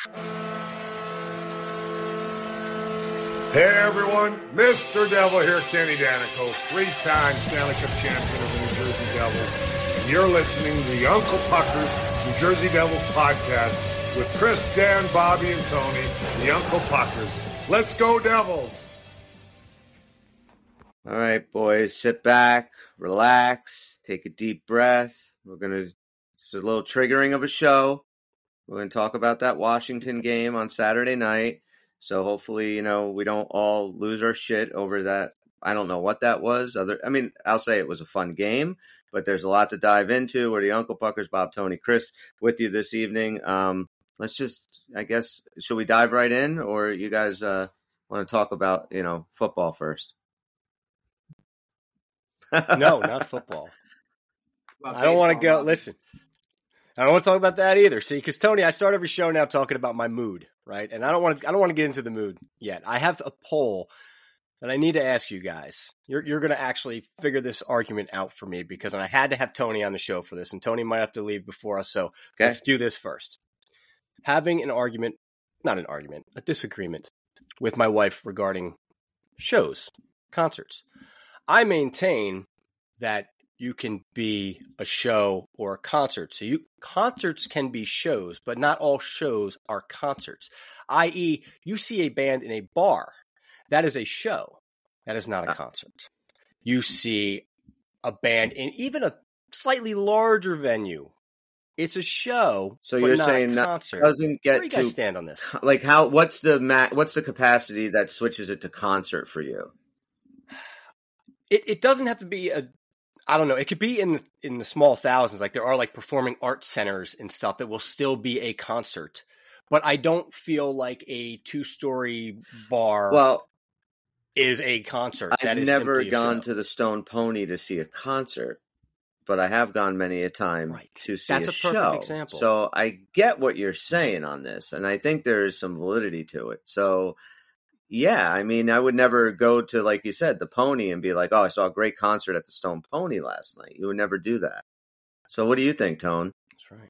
Hey everyone, Mr. Devil here, Kenny Danico, 3-time Stanley Cup champion of the New Jersey Devils. And you're listening to the Uncle Puckers New Jersey Devils podcast with Chris, Dan, Bobby, and Tony, the Uncle Puckers. Let's go Devils! All right, boys, sit back, relax, take a deep breath. It's a little triggering of a show. We're going to talk about that Washington game on Saturday night. So hopefully, we don't all lose our shit over that. I don't know what that was. I'll say it was a fun game, but there's a lot to dive into. We're the Uncle Puckers, Bob, Tony, Chris, with you this evening. Let's just, should we dive right in, or you guys want to talk about, football first? No, not football. I don't want to go. Listen, I don't want to talk about that either. See, because Tony, I start every show now talking about my mood, right? And I don't want to get into the mood yet. I have a poll that I need to ask you guys. You're going to actually figure this argument out for me, because I had to have Tony on the show for this, and Tony might have to leave before us. So Let's do this first. Having a disagreement with my wife regarding shows, concerts. I maintain that you can be a show or a concert. So concerts can be shows, but not all shows are concerts. I.e., you see a band in a bar. That is a show. That is not a concert. You see a band in even a slightly larger venue. It's a show. So you're saying that doesn't get Where do you guys stand on this? Like what's the capacity that switches it to concert for you? It doesn't have to be I don't know. It could be in the small thousands. Like there are like performing arts centers and stuff that will still be a concert. But I don't feel like a 2-story bar is a concert. I've never gone to the Stone Pony to see a concert, but I have gone many a time to see a show. That's a perfect example. So I get what you're saying on this, and I think there is some validity to it. So yeah, I would never go to, like you said, the Pony and be like, oh, I saw a great concert at the Stone Pony last night. You would never do that. So what do you think, Tone? That's right.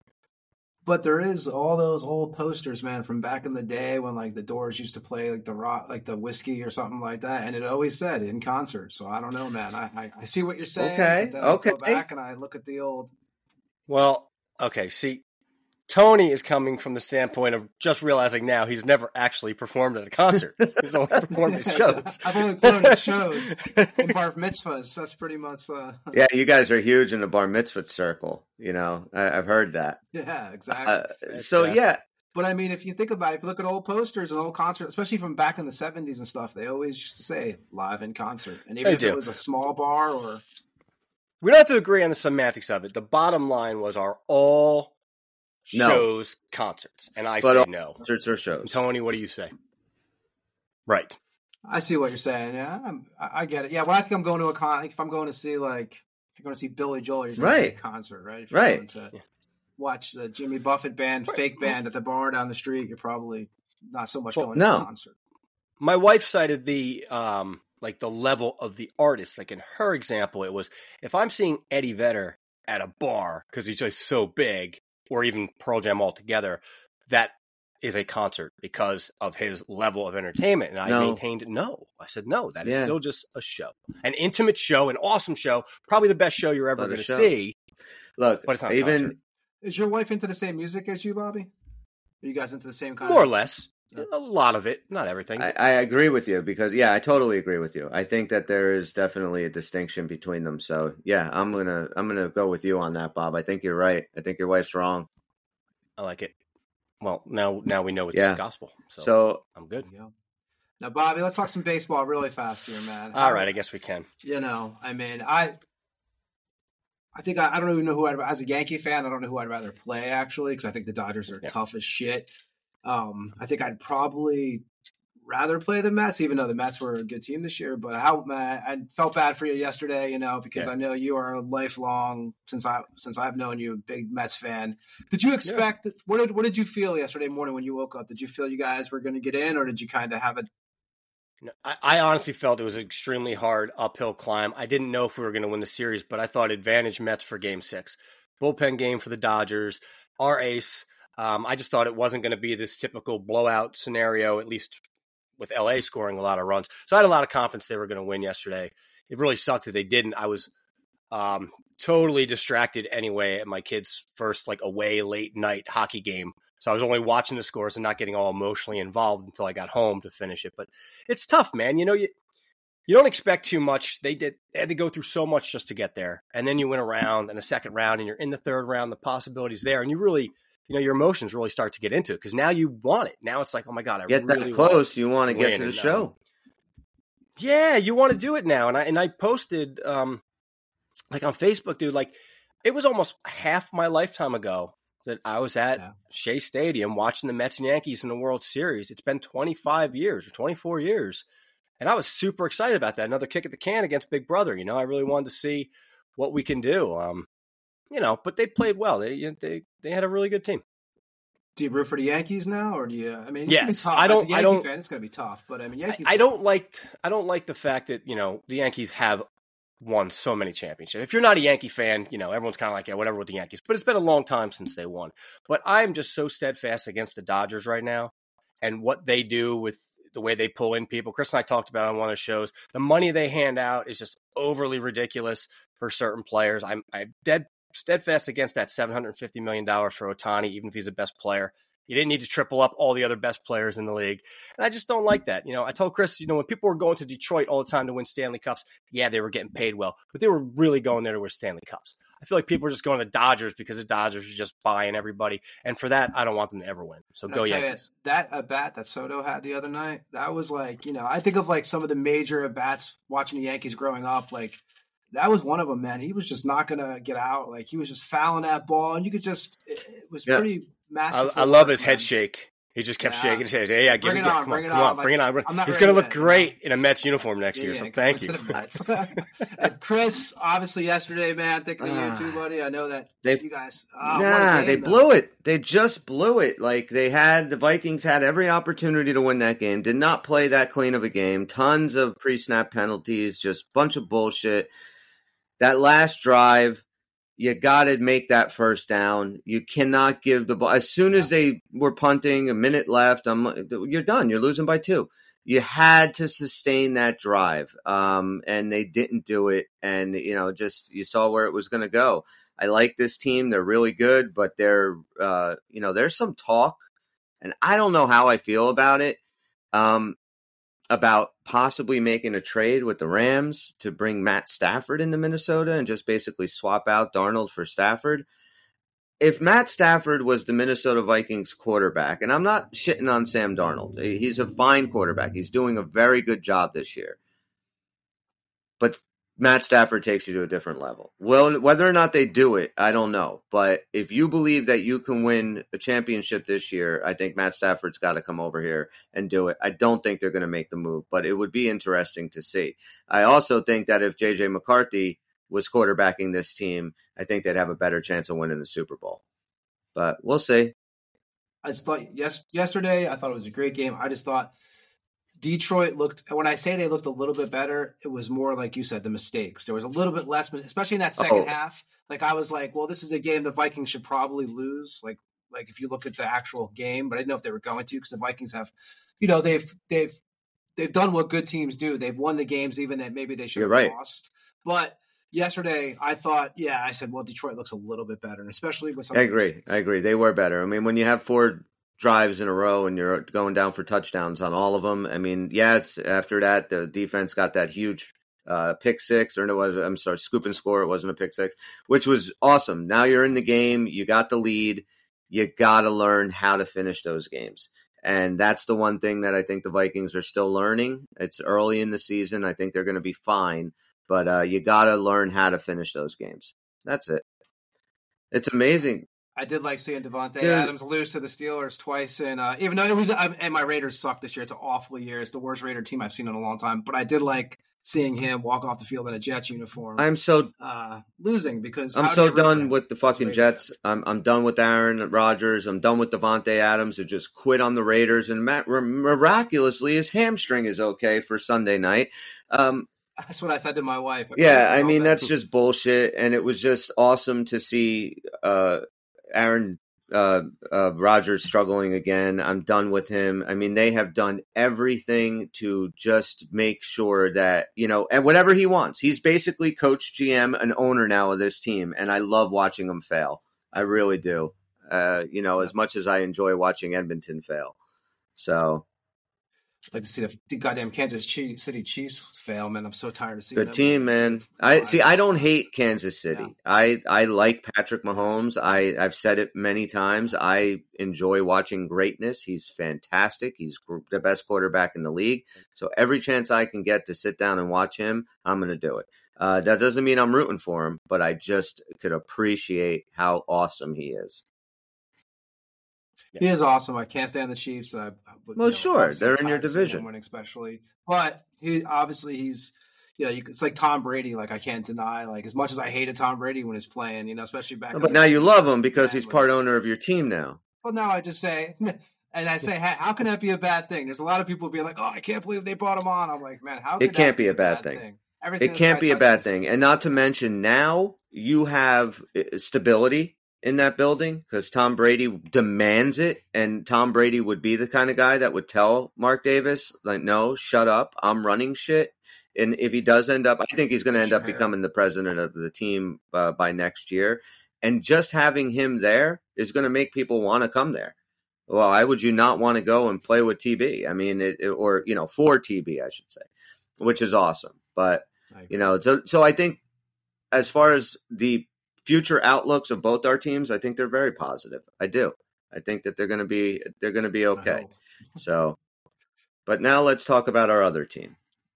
But there is all those old posters, man, from back in the day when like the Doors used to play like the rock, like the Whiskey or something like that, and it always said in concert. So I don't know, man. I see what you're saying. Okay. But then I go back and I look at the old. Well, okay. See, Tony is coming from the standpoint of just realizing now he's never actually performed at a concert. He's only performed at shows. I've only performed at shows and bar mitzvahs. That's pretty much. Yeah, you guys are huge in the bar mitzvah circle. I've heard that. Yeah, exactly. Yeah. But if you think about it, if you look at old posters and old concerts, especially from back in the 70s and stuff, they always used to say live in concert. And even if it was a small bar or. We don't have to agree on the semantics of it. The bottom line was all shows, concerts. And I say no. Concerts or shows. And Tony, what do you say? Right. I see what you're saying. Yeah, I get it. Yeah, well, I think I'm going to a if I'm going to see, like, if you're going to see Billy Joel, you're going to see a concert, right? If you're going to watch the Jimmy Buffett band, fake band at the bar down the street, you're probably not so much going to a concert. My wife cited the the level of the artist. Like in her example, it was, if I'm seeing Eddie Vedder at a bar because he's just so big, or even Pearl Jam altogether, that is a concert because of his level of entertainment. And I maintained no. I said, no, that is still just a show. An intimate show, an awesome show, probably the best show you're ever going to see. Look, but it's not a concert. Is your wife into the same music as you, Bobby? Are you guys into the same kind More or less. A lot of it, not everything. I agree with you because, I totally agree with you. I think that there is definitely a distinction between them. So, I'm gonna go with you on that, Bob. I think you're right. I think your wife's wrong. I like it. Well, now we know it's gospel. So I'm good. Now, Bobby, let's talk some baseball really fast here, man. All right, I guess we can. I think I don't even know who as a Yankee fan, I don't know who I'd rather play, actually, because I think the Dodgers are tough as shit. I think I'd probably rather play the Mets, even though the Mets were a good team this year. But I felt bad for you yesterday, because I know you are a lifelong, since I've known you, a big Mets fan. Did you expect what did you feel yesterday morning when you woke up? Did you feel you guys were going to get in, or did you kind of have a? I honestly felt it was an extremely hard uphill climb. I didn't know if we were going to win the series, but I thought advantage Mets for Game 6. Bullpen game for the Dodgers. Our ace, I just thought it wasn't going to be this typical blowout scenario, at least with LA scoring a lot of runs. So I had a lot of confidence they were going to win yesterday. It really sucked that they didn't. I was totally distracted anyway at my kid's first away late night hockey game. So I was only watching the scores and not getting all emotionally involved until I got home to finish it. But it's tough, man. You don't expect too much. They had to go through so much just to get there. And then you win a round and a second round and you're in the third round, the possibilities there. And you really, your emotions really start to get into it because now you want it. Now it's like, oh my God, I get really that close. You want to get to the show. Yeah, you want to do it now. And I posted on Facebook, dude, it was almost half my lifetime ago that I was at Shea Stadium watching the Mets and Yankees in the World Series. It's been 25 years or 24 years. And I was super excited about that. Another kick at the can against Big Brother. I really wanted to see what we can do. But they played well. They had a really good team. Do you root for the Yankees now, or do you? I mean, yes, I don't. Fan, it's going to be tough. But I mean, Yankees. I don't like the fact that the Yankees have won so many championships. If you're not a Yankee fan, everyone's kind of like, yeah, whatever with the Yankees. But it's been a long time since they won. But I'm just so steadfast against the Dodgers right now, and what they do with the way they pull in people. Chris and I talked about it on one of the shows. The money they hand out is just overly ridiculous for certain players. I'm dead steadfast against that $750 million for Ohtani, even if he's the best player. You didn't need to triple up all the other best players in the league. And I just don't like that. I told Chris, when people were going to Detroit all the time to win Stanley Cups, yeah, they were getting paid well, but they were really going there to win Stanley Cups. I feel like people are just going to the Dodgers because the Dodgers are just buying everybody. And for that, I don't want them to ever win. So go Yankees. That at-bat that Soto had the other night, that was I think of some of the major at-bats watching the Yankees growing up, that was one of them, man. He was just not going to get out. He was just fouling that ball, and you could just – it was pretty massive. I love his head shake. He just kept shaking his head. Yeah, bring it on. Bring it on. He's going to look great in a Mets uniform next year, so thank you. And Chris, obviously yesterday, man, thinking of you too, buddy. I know that you guys they blew it. They just blew it. The Vikings had every opportunity to win that game, did not play that clean of a game, tons of pre-snap penalties, just bunch of bullshit. That last drive, you got to make that first down. You cannot give the ball. As soon as they were punting, a minute left, you're done. You're losing by 2. You had to sustain that drive, and they didn't do it. And, you saw where it was going to go. I like this team. They're really good, but there's some talk, and I don't know how I feel about it. About possibly making a trade with the Rams to bring Matt Stafford into Minnesota and just basically swap out Darnold for Stafford. If Matt Stafford was the Minnesota Vikings quarterback, and I'm not shitting on Sam Darnold, he's a fine quarterback. He's doing a very good job this year. But Matt Stafford takes you to a different level. Well, whether or not they do it, I don't know. But if you believe that you can win a championship this year, I think Matt Stafford's got to come over here and do it. I don't think they're going to make the move, but it would be interesting to see. I also think that if J.J. McCarthy was quarterbacking this team, I think they'd have a better chance of winning the Super Bowl. But we'll see. I just thought yesterday, I thought it was a great game. I just thought Detroit when I say they looked a little bit better, it was more like you said, the mistakes. There was a little bit less, especially in that second half. I was like, well, this is a game the Vikings should probably lose. If you look at the actual game, but I didn't know if they were going to, because the Vikings have, they've done what good teams do. They've won the games even that maybe they should have lost. But yesterday, I thought, I said, well, Detroit looks a little bit better, and especially with some. I agree. They were better. I mean, when you have 4 drives in a row and you're going down for touchdowns on all of them. I mean, after that, the defense got that huge pick six, scoop and score. It wasn't a pick six, which was awesome. Now you're in the game. You got the lead. You got to learn how to finish those games. And that's the one thing that I think the Vikings are still learning. It's early in the season. I think they're going to be fine, but you got to learn how to finish those games. That's it. It's amazing. I did like seeing Devontae Adams lose to the Steelers twice, and even though it was, and my Raiders sucked this year. It's an awful year. It's the worst Raider team I've seen in a long time. But I did like seeing him walk off the field in a Jets uniform. I'm so losing because I'm so done with the fucking Jets. I'm done with Aaron Rodgers. I'm done with Devontae Adams, who just quit on the Raiders, and miraculously his hamstring is okay for Sunday night. That's what I said to my wife. I mean, that's just bullshit, and it was just awesome to see Aaron Rodgers struggling again. I'm done with him. I mean, they have done everything to just make sure that, and whatever he wants. He's basically coach, GM, and owner now of this team, and I love watching him fail. I really do. As much as I enjoy watching Edmonton fail. So I'd like to see the goddamn Kansas City Chiefs fail, man. I'm so tired of seeing good team, man. I don't hate Kansas City. Yeah. I like Patrick Mahomes. I've said it many times. I enjoy watching greatness. He's fantastic. He's the best quarterback in the league. So every chance I can get to sit down and watch him, I'm going to do it. That doesn't mean I'm rooting for him, but I just could appreciate how awesome he is. He is awesome. I can't stand the Chiefs. Sure, they're in your division, winning especially. But he's it's like Tom Brady. Like I can't deny, like as much as I hated Tom Brady when he's playing, especially back. But now you love him because he's part owner of your team now. Well, now I just say, and I say, how can that be a bad thing? There's a lot of people being like, oh, I can't believe they brought him on. I'm like, man, how? It can't be a bad thing. It can't be a bad thing, and not to mention now you have stability in that building because Tom Brady demands it, and Tom Brady would be the kind of guy that would tell Mark Davis, like, no, shut up, I'm running shit. And if he does end up, I think he's going to end up becoming the president of the team by next year. And just having him there is going to make people want to come there. Well, why would you not want to go and play with TB? I mean, for TB, I should say, which is awesome. But, so I think as far as the future outlooks of both our teams, I think they're very positive. I do. I think that they're going to be okay. So, but now let's talk about our other team.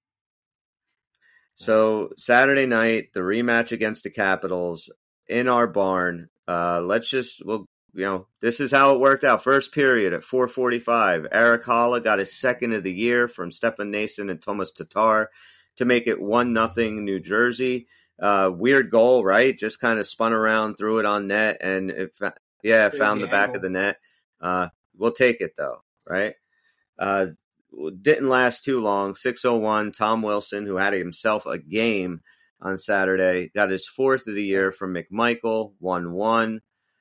So Saturday night, the rematch against the Capitals in our barn. This is how it worked out. First period at 4:45, Eric Haula got his second of the year from Stefan Noesen and Thomas Tatar to make it 1-0 New Jersey. Weird goal, right? Just kind of spun around, threw it on net, and it found the back of the net. We'll take it though, right? Didn't last too long. 6:01, Tom Wilson, who had himself a game on Saturday, got his fourth of the year from McMichael, 1-1.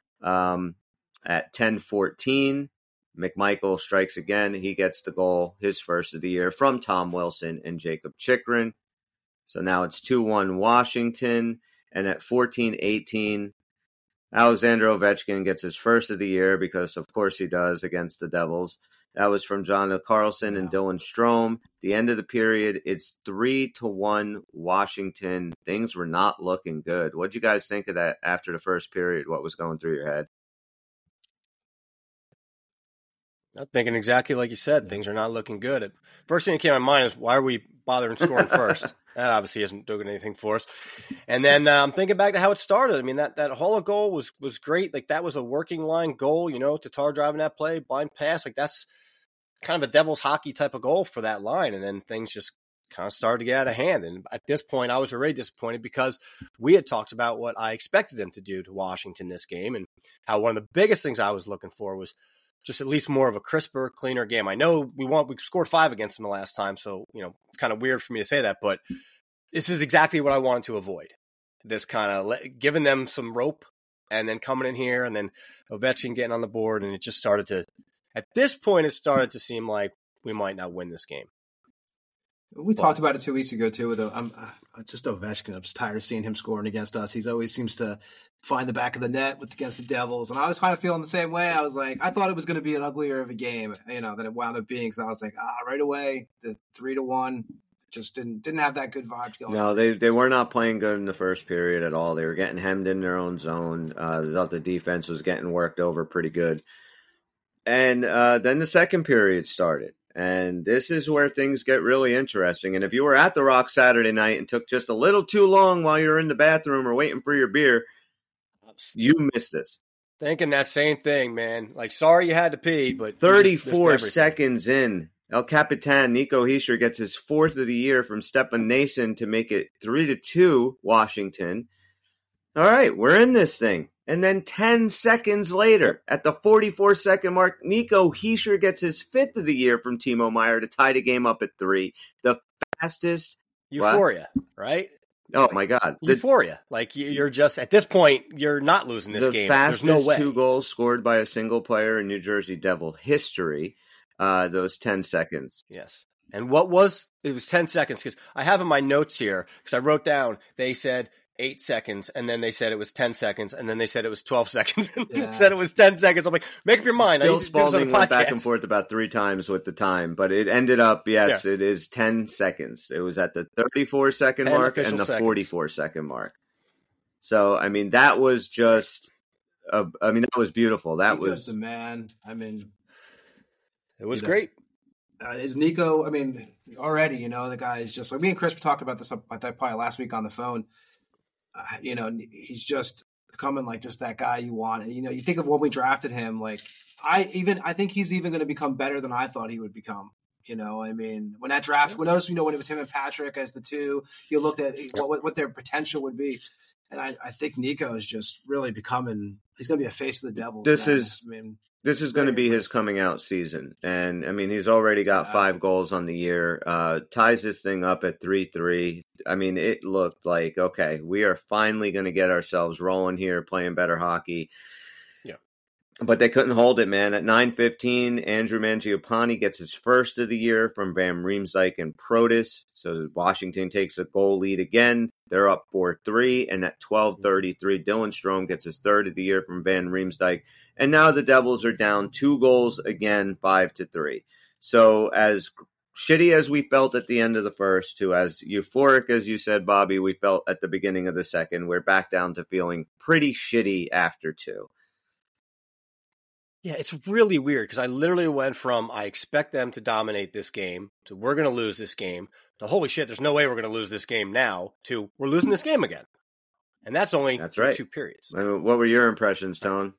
At 10:14, McMichael strikes again. He gets the goal, his first of the year, from Tom Wilson and Jacob Chychrun. So now it's 2-1 Washington. And at 14:18, Alexander Ovechkin gets his first of the year because, of course, he does against the Devils. That was from John Carlson and Dylan Strome. The end of the period, it's 3-1 Washington. Things were not looking good. What did you guys think of that after the first period? What was going through your head? I'm thinking exactly like you said. Things are not looking good. First thing that came to my mind is, why are we bothering scoring first? That obviously isn't doing anything for us. And then I'm thinking back to how it started. I mean, that Haula goal was great. Like, that was a working line goal, Tatar driving that play, blind pass. Like, that's kind of a Devils hockey type of goal for that line. And then things just kind of started to get out of hand. And at this point, I was already disappointed because we had talked about what I expected them to do to Washington this game, and how one of the biggest things I was looking for was just at least more of a crisper, cleaner game. I know we scored 5 against them the last time, so it's kind of weird for me to say that, but this is exactly what I wanted to avoid. This kind of giving them some rope, and then coming in here, and then Ovechkin getting on the board, and it just started to. At this point, it started to seem like we might not win this game. We talked about it 2 weeks ago too. I'm just Ovechkin. I'm just tired of seeing him scoring against us. He always seems to find the back of the net against the Devils, and I was kind of feeling the same way. I was like, I thought it was going to be an uglier of a game, than it wound up being. So I was like, right away, the 3-1 just didn't have that good vibe going. No, they were not playing good in the first period at all. They were getting hemmed in their own zone. The defense was getting worked over pretty good, and then the second period started. And this is where things get really interesting. And if you were at the Rock Saturday night and took just a little too long while you were in the bathroom or waiting for your beer, you missed this. Thinking that same thing, man. Like, sorry you had to pee, but 34 seconds in, El Capitan Nico Hischier gets his fourth of the year from Stefan Noesen to make it 3-2 Washington. All right, we're in this thing. And then 10 seconds later, at the 44-second mark, Nico Hischier gets his fifth of the year from Timo Meier to tie the game up at 3. The fastest euphoria, right? Oh my God. Euphoria. Like you're just, at this point, you're not losing this game. Fastest There's no way. 2 goals scored by a single player in New Jersey Devil history. Those 10 seconds. Yes. And it was 10 seconds, because I have in my notes here, because I wrote down, they said 8 seconds, and then they said it was 10 seconds, and then they said it was 12 seconds, and they said it was 10 seconds. I'm like, make up your mind. Bill Spalding went back and forth about 3 times with the time, but it ended up, it is 10 seconds. It was at the 34-second mark and the 44-second mark. So, I mean, that was just, that was beautiful. That was the man. I mean, it was great. Is Nico, I mean, already, the guy is just like, me and Chris were talking about this, I think probably last week on the phone. He's just becoming like just that guy you want. You think of when we drafted him, like I think he's even going to become better than I thought he would become. I mean, when that draft, when it was him and Patrick as the 2, you looked at what their potential would be. And I think Nico is just really becoming, he's going to be a face of the Devils. This is going to be his coming out season. And, I mean, he's already got 5 goals on the year, ties this thing up at 3-3. I mean, it looked like, okay, we are finally going to get ourselves rolling here, playing better hockey. Yeah. But they couldn't hold it, man. At 9:15, Andrew Mangiapane gets his first of the year from Van Riemsdyk and Protas. So Washington takes a goal lead again. They're up 4-3. And at 12:33, Dylan Strome gets his third of the year from Van Riemsdyk. And now the Devils are down 2 goals again, 5-3. So as shitty as we felt at the end of the first, to as euphoric as you said, Bobby, we felt at the beginning of the second, we're back down to feeling pretty shitty after 2. Yeah, it's really weird, because I literally went from I expect them to dominate this game to we're going to lose this game to holy shit, there's no way we're going to lose this game now to we're losing this game again. And that's only 2 periods. I mean, what were your impressions, Tone?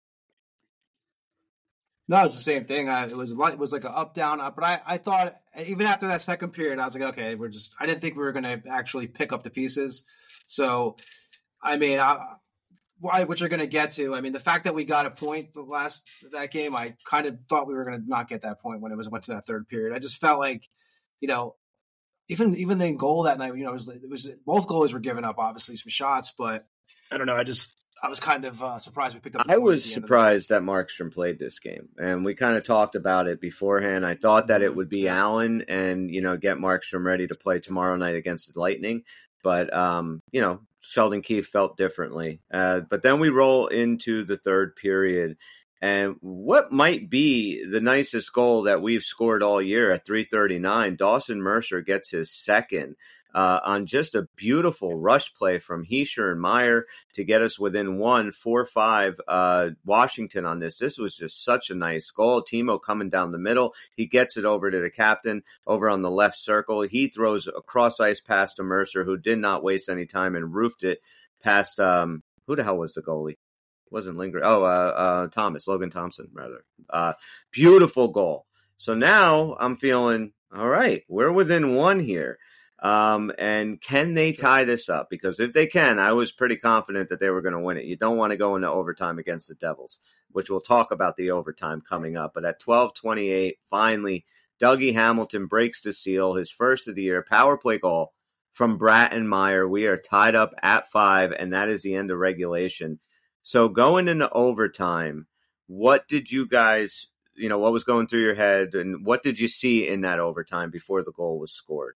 No, it's the same thing. It was like an up, down, up. But I thought even after that second period, I was like, okay, I didn't think we were going to actually pick up the pieces. So, I mean, which you're going to get to. I mean, the fact that we got a point that game, I kind of thought we were going to not get that point when it went to that third period. I just felt like, even the goal that night, it was both goalies were giving up, obviously some shots, but I don't know. I was kind of surprised we picked up. I was surprised that Markstrom played this game, and we kind of talked about it beforehand. I thought that it would be Allen and get Markstrom ready to play tomorrow night against the Lightning, but Sheldon Keefe felt differently. But then we roll into the third period, and what might be the nicest goal that we've scored all year at 3:39, Dawson Mercer gets his second. On just a beautiful rush play from Hischier and Meyer to get us within 4-5 Washington on this. This was just such a nice goal. Timo coming down the middle. He gets it over to the captain over on the left circle. He throws a cross-ice pass to Mercer, who did not waste any time and roofed it past, who the hell was the goalie? It wasn't Lindgren. Logan Thompson, rather. Beautiful goal. So now I'm feeling, all right, we're within 1 here. And can they tie this up? Because if they can, I was pretty confident that they were going to win it. You don't want to go into overtime against the Devils, which we'll talk about the overtime coming up. But at 12:28, finally, Dougie Hamilton breaks the seal, his first of the year, power play goal from Bratt and Meyer. We are tied up at 5, and that is the end of regulation. So going into overtime, what did you guys, what was going through your head, and what did you see in that overtime before the goal was scored?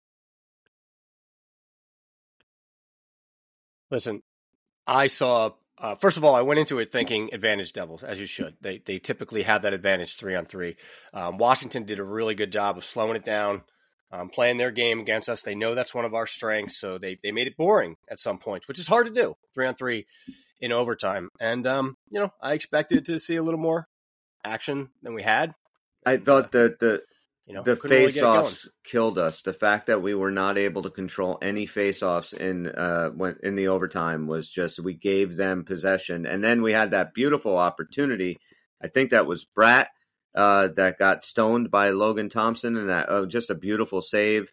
Listen, I saw, first of all, I went into it thinking advantage Devils, as you should. They typically have that advantage 3-on-3. Washington did a really good job of slowing it down, playing their game against us. They know that's one of our strengths, so they made it boring at some points, which is hard to do, 3-on-3 in overtime. And, I expected to see a little more action than we had. I thought that the face-offs killed us. The fact that we were not able to control any face-offs in the overtime was just, we gave them possession. And then we had that beautiful opportunity. I think that was Bratt that got stoned by Logan Thompson, and that just a beautiful save.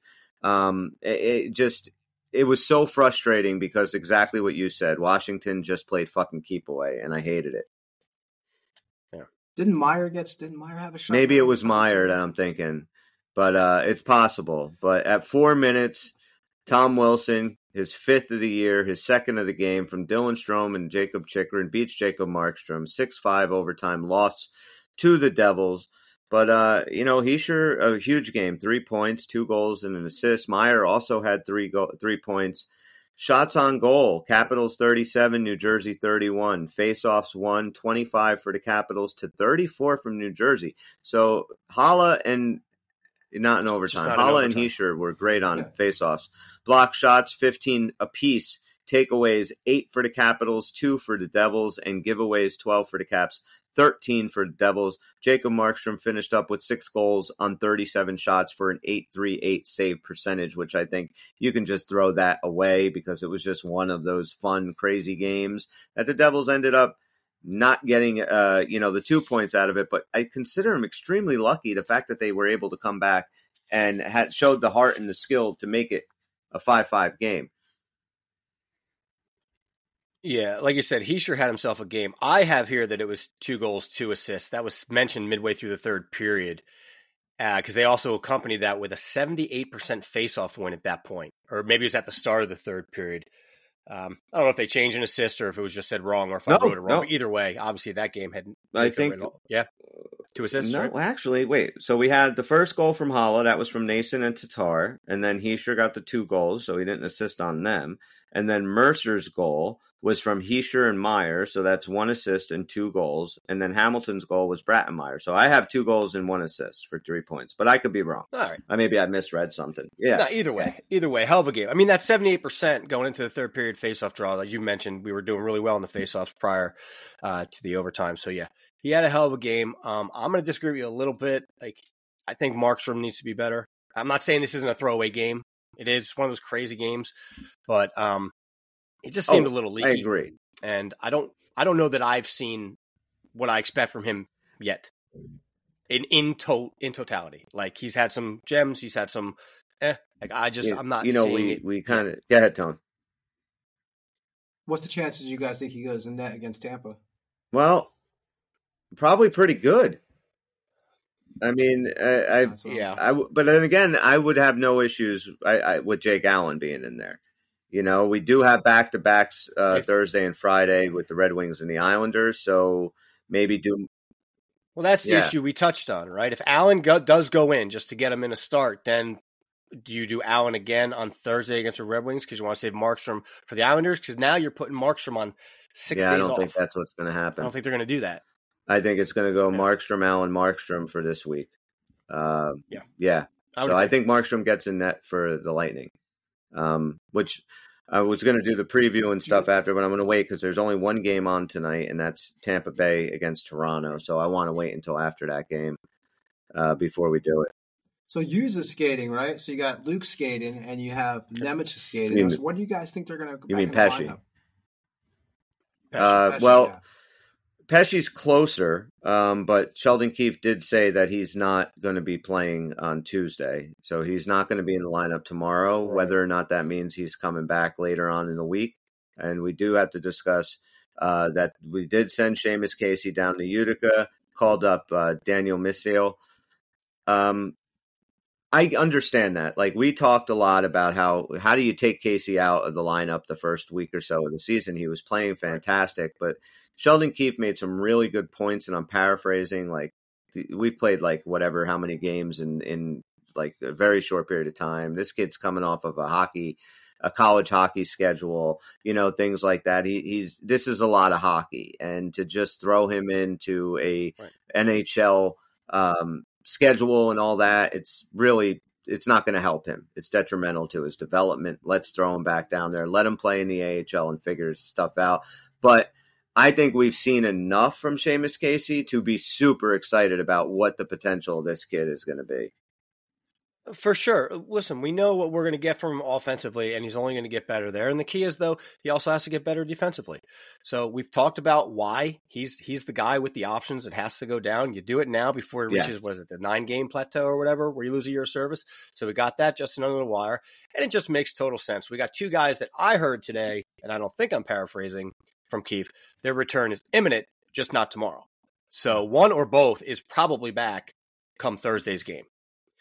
It was so frustrating because exactly what you said. Washington just played fucking keep away, and I hated it. Didn't Meyer have a shot? Maybe it was Meyer that I'm thinking, but it's possible. But at 4 minutes, Tom Wilson, his 5th of the year, his 2nd of the game from Dylan Strome and Jacob Chikrin, beats Jacob Markstrom 6-5 overtime loss to the Devils. But, Hischier, a huge game, 3 points, 2 goals and an assist. Meyer also had 3 points. Shots on goal, Capitals 37, New Jersey 31. Faceoffs 1, 25 for the Capitals to 34 from New Jersey. So Haula and not in overtime. Haula and Hischier were great on faceoffs. Block shots, 15 apiece. Takeaways, 8 for the Capitals, 2 for the Devils, and giveaways, 12 for the Caps, 13 for the Devils. Jacob Markstrom finished up with 6 goals on 37 shots for an .838 save percentage, which I think you can just throw that away because it was just one of those fun, crazy games that the Devils ended up not getting, the 2 points out of it. But I consider them extremely lucky, the fact that they were able to come back and showed the heart and the skill to make it a 5-5 game. Yeah, like you said, Hischier had himself a game. I have here that it was 2 goals, 2 assists. That was mentioned midway through the third period because they also accompanied that with a 78% faceoff win at that point. Or maybe it was at the start of the third period. I don't know if they changed an assist or if it was just said wrong or if I wrote it wrong. No. But either way, obviously that game had... I think... Yeah? 2 assists? No, right? actually, wait. So we had the first goal from Haula. That was from Nason and Tatar. And then Hischier got the 2 goals, so he didn't assist on them. And then Mercer's goal was from Hischier and Meyer, so that's 1 assist and 2 goals. And then Hamilton's goal was Brattenmeyer. So I have 2 goals and 1 assist for 3 points, but I could be wrong. All right. Maybe I misread something. Yeah. No, either way, hell of a game. I mean, that 78% going into the third period faceoff draw, like you mentioned, we were doing really well in the faceoffs prior to the overtime. So yeah, he had a hell of a game. I'm going to disagree with you a little bit. Like, I think Markstrom needs to be better. I'm not saying this isn't a throwaway game. It is one of those crazy games, but it just seemed a little leaky. I agree. And I don't know that I've seen what I expect from him yet. In totality, like he's had some gems, he's had some. I'm not. Seeing it. We kind of go ahead, Tone. What's the chances you guys think he goes in net against Tampa? Well, probably pretty good. I mean, but then again, I would have no issues with Jake Allen being in there. We do have back-to-backs Thursday and Friday with the Red Wings and the Islanders, so maybe do. Well, that's the issue we touched on, right? If Allen does go in just to get him in a start, then do you do Allen again on Thursday against the Red Wings because you want to save Markstrom for the Islanders? Because now you're putting Markstrom on 6 days off. I don't think that's what's going to happen. I don't think they're going to do that. I think it's going to go Markstrom, Allen, Markstrom for this week. Yeah. I think Markstrom gets in net for the Lightning, which I was going to do the preview and stuff after, but I'm going to wait because there's only one game on tonight, and that's Tampa Bay against Toronto. So I want to wait until after that game before we do it. So Hughes is skating, right? So you got Luke skating, and you have Nemec skating. So what do you guys think they're going to? You mean Pesce? Pesce's closer, but Sheldon Keefe did say that he's not going to be playing on Tuesday. So he's not going to be in the lineup tomorrow, whether or not that means he's coming back later on in the week. And we do have to discuss that we did send Seamus Casey down to Utica, called up Daniel Misial. I understand that. Like, we talked a lot about how do you take Casey out of the lineup the first week or so of the season. He was playing fantastic, but Sheldon Keefe made some really good points, and I'm paraphrasing. Like, we've played how many games in like a very short period of time. This kid's coming off of a college hockey schedule, things like that. This is a lot of hockey, and to just throw him into a NHL schedule and all that, it's not going to help him. It's detrimental to his development. Let's throw him back down there. Let him play in the AHL and figure stuff out. But I think we've seen enough from Seamus Casey to be super excited about what the potential of this kid is going to be. For sure. Listen, we know what we're going to get from him offensively, and he's only going to get better there. And the key is, though, he also has to get better defensively. So we've talked about why he's the guy with the options that has to go down. You do it now before he reaches, the 9-game plateau or whatever, where you lose a year of service. So we got that just under the wire, and it just makes total sense. We got 2 guys that I heard today, and I don't think I'm paraphrasing from Keefe. Their return is imminent, just not tomorrow. So one or both is probably back come Thursday's game.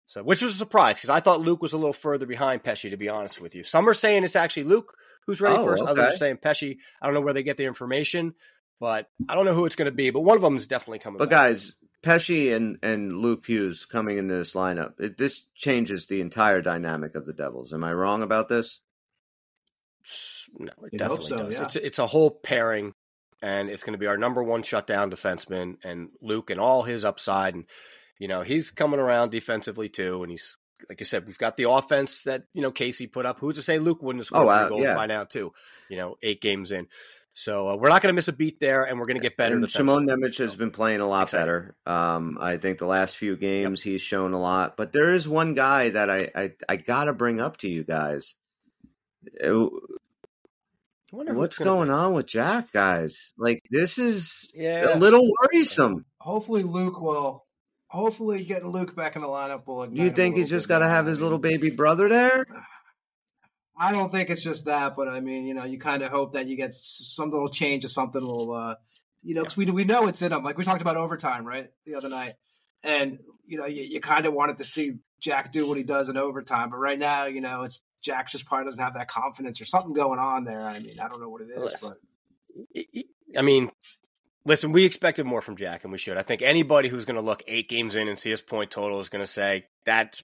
So, which was a surprise because I thought Luke was a little further behind Pesce, to be honest with you. Some are saying it's actually Luke who's ready first. Okay. Others are saying Pesce. I don't know where they get the information, but I don't know who it's going to be. But one of them is definitely coming But back. guys, Pesce and Luke Hughes coming into this lineup, this changes the entire dynamic of the Devils. Am I wrong about this? No, it You'd definitely hope so, does. yeah. It's a whole pairing, and it's going to be our number one shutdown defenseman, and Luke and all his upside. And, he's coming around defensively too. And he's, like I said, we've got the offense that, Casey put up. Who's to say Luke wouldn't have scored goals by now too, 8 games in. So we're not going to miss a beat there, and we're going to get better. And Shimon Nemec has been playing a lot better. I think the last few games he's shown a lot. But there is one guy that I got to bring up to you guys. What's going on with Jack, guys? Like, this is a little worrisome. Hopefully Luke will. Hopefully getting Luke back in the lineup will ignite. Do you think he's just got to have his little baby brother there? I don't think it's just that, but I mean, you kind of hope that you get some little change or something will, because we know it's in him. Like we talked about overtime, right, the other night. And, you kind of wanted to see Jack do what he does in overtime. But right now, it's Jack just probably doesn't have that confidence or something going on there. I mean, I don't know what it is. But I mean, listen, we expected more from Jack, and we should. I think anybody who's going to look 8 games in and see his point total is going to say that's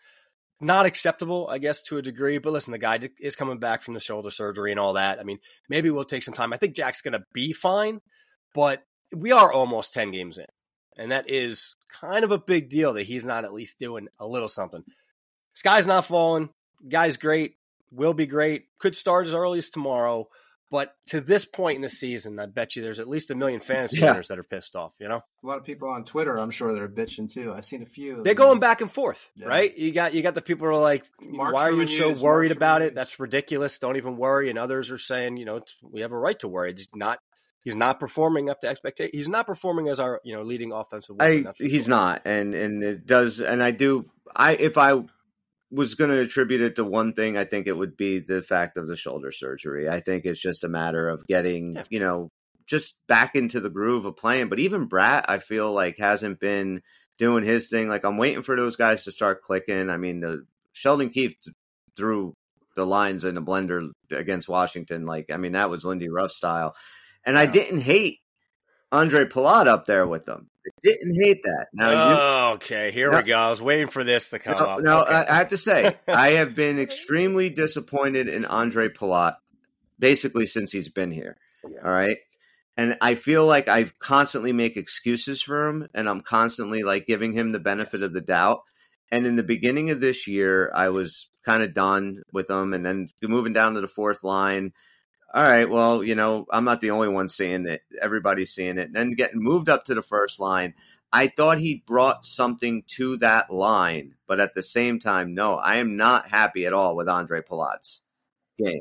not acceptable, I guess, to a degree. But listen, the guy is coming back from the shoulder surgery and all that. I mean, maybe we'll take some time. I think Jack's going to be fine, but we are almost 10 games in. And that is kind of a big deal that he's not at least doing a little something. Sky's not falling. Guy's great. Will be great. Could start as early as tomorrow. But to this point in the season, I bet you there's at least 1 million fantasy owners that are pissed off, A lot of people on Twitter, I'm sure they're bitching too. I've seen a few. They're going back and forth, right? You got the people who are like, why are you so worried about it? That's ridiculous. Don't even worry. And others are saying, we have a right to worry. He's not performing up to expectation. He's not performing as our, leading offensive weapon. He's not. And it does. And if I was going to attribute it to one thing, I think it would be the fact of the shoulder surgery. I think it's just a matter of getting, just back into the groove of playing. But even Bratt, I feel like hasn't been doing his thing. Like I'm waiting for those guys to start clicking. I mean, the Sheldon Keefe threw the lines in a blender against Washington. That was Lindy Ruff style. And I didn't hate Andre Palat up there with them. I didn't hate that. Now, okay, here we go. I was waiting for this to come up. No, okay. I have to say, I have been extremely disappointed in Andre Palat basically since he's been here. Yeah. All right. And I feel like I constantly make excuses for him, and I'm constantly giving him the benefit of the doubt. And in the beginning of this year, I was kind of done with him, and then moving down to the 4th line. All right, well, I'm not the only one seeing it. Everybody's seeing it. And then getting moved up to the 1st line, I thought he brought something to that line. But at the same time, no, I am not happy at all with Andre Palat's game.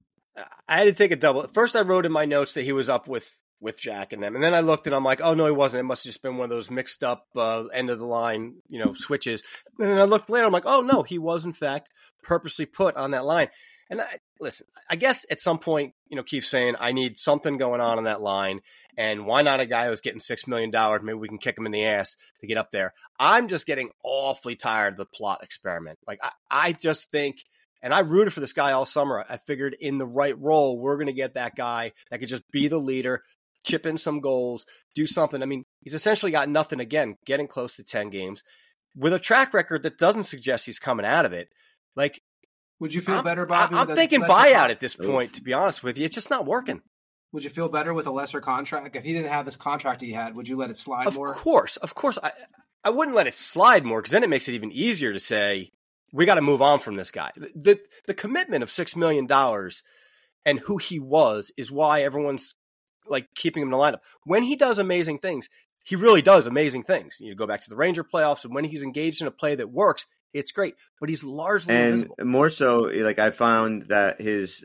I had to take a double. First, I wrote in my notes that he was up with Jack and them. And then I looked and I'm like, oh, no, he wasn't. It must have just been one of those mixed up end of the line, switches. And then I looked later. I'm like, oh, no, he was, in fact, purposely put on that line. And listen, I guess at some point, Keith's saying, I need something going on that line. And why not a guy who's getting $6 million? Maybe we can kick him in the ass to get up there. I'm just getting awfully tired of the plot experiment. I just think, and I rooted for this guy all summer. I figured in the right role, we're going to get that guy that could just be the leader, chip in some goals, do something. I mean, he's essentially got nothing again, getting close to 10 games with a track record that doesn't suggest he's coming out of it. Would you feel better, Bobby? I'm thinking buyout at this point, to be honest with you. It's just not working. Would you feel better with a lesser contract? If he didn't have this contract he had, would you let it slide more? Of course. I wouldn't let it slide more because then it makes it even easier to say, we got to move on from this guy. The commitment of $6 million and who he was is why everyone's keeping him in the lineup. When he does amazing things, he really does amazing things. You go back to the Ranger playoffs, and when he's engaged in a play that works, it's great, but he's largely invisible. And more so, I found that his